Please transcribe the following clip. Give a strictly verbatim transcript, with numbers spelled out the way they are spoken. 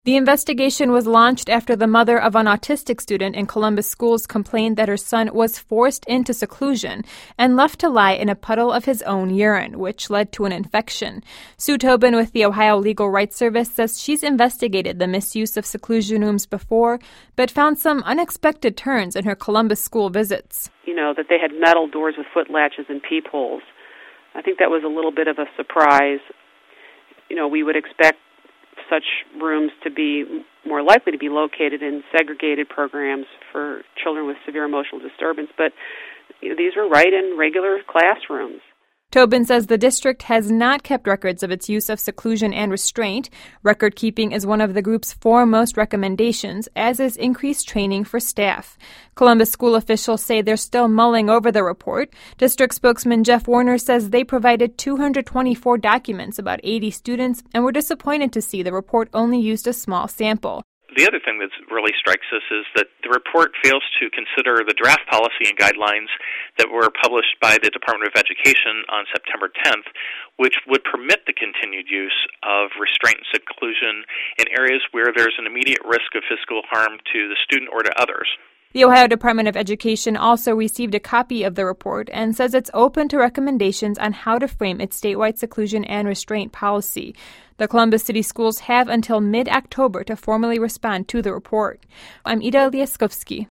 The investigation was launched after the mother of an autistic student in Columbus schools complained that her son was forced into seclusion and left to lie in a puddle of his own urine, which led to an infection. Sue Tobin with the Ohio Legal Rights Service says she's investigated the misuse of seclusion rooms before, but found some unexpected turns in her Columbus school visits. You know, that they had metal doors with foot latches and peepholes. I think that was a little bit of a surprise. You know, we would expect such rooms to be more likely to be located in segregated programs for children with severe emotional disturbance, but you know, these were right in regular classrooms. Tobin says the district has not kept records of its use of seclusion and restraint. Record keeping is one of the group's foremost recommendations, as is increased training for staff. Columbus school officials say they're still mulling over the report. District spokesman Jeff Warner says they provided two hundred twenty-four documents about eighty students and were disappointed to see the report only used a small sample. The other thing that really strikes us is that the report fails to consider the draft policy and guidelines that were published by the Department of Education on September tenth, which would permit the continued use of restraint and seclusion in areas where there's an immediate risk of physical harm to the student or to others. The Ohio Department of Education also received a copy of the report and says it's open to recommendations on how to frame its statewide seclusion and restraint policy. The Columbus City Schools have until mid-October to formally respond to the report. I'm Ida Liaskovsky.